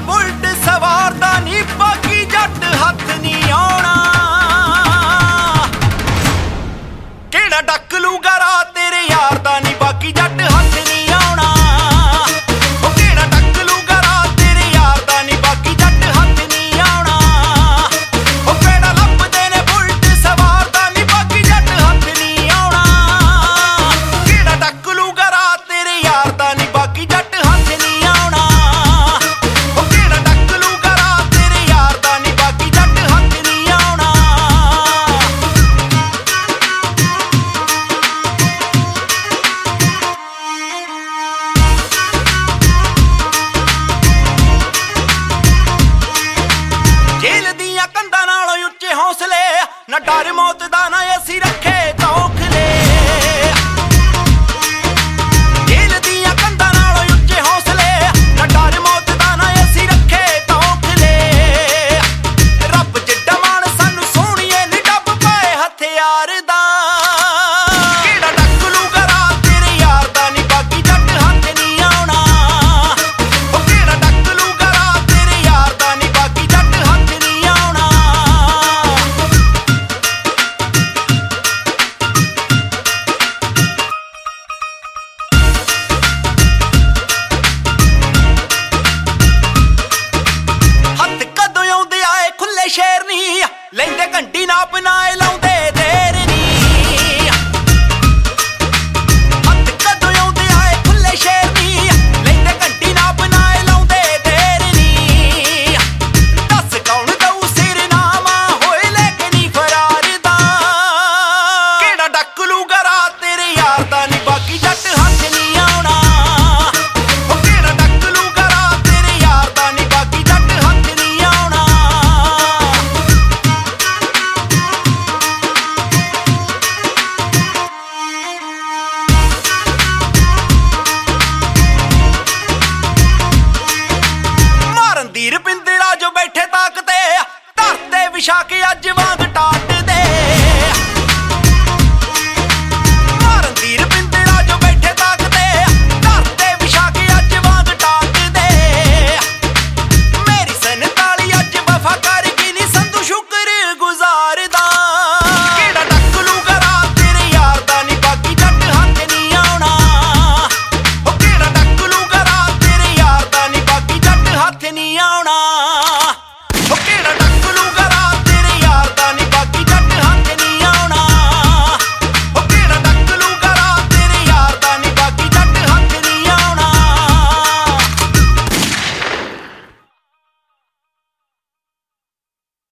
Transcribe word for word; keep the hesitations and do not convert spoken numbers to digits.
Bullet ਸਵਾਰਦਾ ਨੀ ਬਾਕੀ ਜੱਟ ਹੱਥ ਨਹੀਂ ਆਉਣਾ। ਕਿਹੜਾ ਡੱਕ ਲੂਗਾ ਰਾਹ ਤੇਰੇ ਯਾਰ ਦਾ ਨੀ ਬਾਕੀ ਜੱਟ ਹੱਥ ਨਹੀਂ ਆਉਣਾ। ਉਹ ਕਿਹੜਾ ਡੱਕ ਲੂਗਾ ਰਾਹ ਤੇਰੇ ਯਾਰ ਦਾ ਨੀ ਬਾਕੀ ਜੱਟ ਹੱਥ ਨਹੀਂ ਆਉਣਾ। ਉਹ ਕਿਹੜਾ ਲੱਭਦੇ ਨੇ ਬੁਲਟ ਸਵਾਰਦਾ ਨੀ ਬਾਕੀ ਜੱਟ ਹੱਥ ਨਹੀਂ ਆਉਣਾ। ਕਿਹੜਾ ਡੱਕ ਲੂਗਾ ਰਾਹ ਤੇਰੇ ਯਾਰ ਦਾ ਨੀ ਬਾਕੀ ਜੱਟ ਹੱਥ ਨਹੀਂ ਆਉਣਾ। ਉਹ ਕਿਹੜਾ ਡੱਕ ਲੂਗਾ ਰਾਹ ਤੇਰੇ ਯਾਰ ਦਾ ਨੀ ਬਾਕੀ ਜੱਟ ਹੱਥ ਨਹੀਂ ਆਉਣਾ। ਜੇਲ੍ਹ ਦੀਆਂ ਕੰਧਾਂ ਨਾਲੋਂ ਉੱਚੇ ਹੌਸਲੇ ਨਾ ਡਰ ਮੌਤ ਦਾ ਨਾ ਅਸੀਂ ਰੱਖੇ ਤੌਖਲੇ। ਜੇਲ੍ਹ ਦੀਆਂ ਕੰਧਾਂ ਨਾਲੋਂ ਉੱਚੇ ਹੌਸਲੇ ਨਾ ਡਰ ਮੌਤ ਦਾ ਨਾ ਅਸੀਂ ਰੱਖੇ ਤੌਖਲੇ। ਰੱਬ ਜਿੱਡਾ ਮਾਣ ਸਾਨੂੰ ਸੋਹਣੀਏ ਨੀ ਡੱਬ ਪਾਏ ਹਥਿਆਰ ਦਾ। ਕਿਹੜਾ ਡੱਕ ਲੂਗਾ ਰਾਹ ਤੇਰੇ ਯਾਰ ਦਾ ਨੀ ਬਾਕੀ ਜੱਟ ਹੱਥ ਨਹੀਂ ਆਉਣਾ। ਉਹ ਕਿਹੜਾ ਡੱਕ ਲੂਗਾ ਰਾਹ ਤੇਰੇ ਯਾਰ ਦਾ ਨੀ ਬਾਕੀ ਜੱਟ ਹੱਥ ਨਹੀਂ ਆਉਣਾ। ਹੱਥ ਕਦੋਂ ਆਉਂਦੇ ਆਏ ਖੁੱਲੇ ਸ਼ੇਰ ਨੀ ਲੈਂਦੇ ਘੰਟੀ ਨਾ ਪਨਾਏ ਲਾਉਂਦੇ ਦੇਰ ਨੀ। ਹੱਥ ਕਦੋਂ ਆਉਂਦੇ ਆਏ ਖੁੱਲੇ ਸ਼ੇਰ ਨੀ ਲੈਂਦੇ ਘੰਟੀ ਨਾ ਪਨਾਏ ਲਾਉਂਦੇ ਦੇਰ ਨੀ। ਦੱਸ ਕੌਣ ਦਊ ਸਿਰਨਾਮਾ ਹੋਏ ਲੈ ਕੇ ਨੀ ਫਰਾਰ ਦਾ। ਕਿਹੜਾ ਡੱਕ ਲੂਗਾ ਰਾਹ ਤੇਰੇ ਯਾਰ ਦਾ ਨੀ ਬਾਕੀ ਜੱਟ ਹੱਥ ਨਹੀਂ ਆਉਣਾ। ਉਹ ਕਿਹੜਾ ਡੱਕ ਲੂਗਾ ਰਾਹ ਤੇਰੇ ਯਾਰ ਦਾ ਨੀ ਬਾਕੀ ਜੱਟ ਹੱਥ ਨਹੀਂ ਆਉਣਾ। ਮਾਰਨ ਦੀ ਰੁਪਿੰਦਰਾ ਜੋ ਬੈਠੇ ਤਾਕ ਤੇ ਧਰਤੇ ਵਿਛਾ ਕੇ ਅੱਜ ਵਾਂ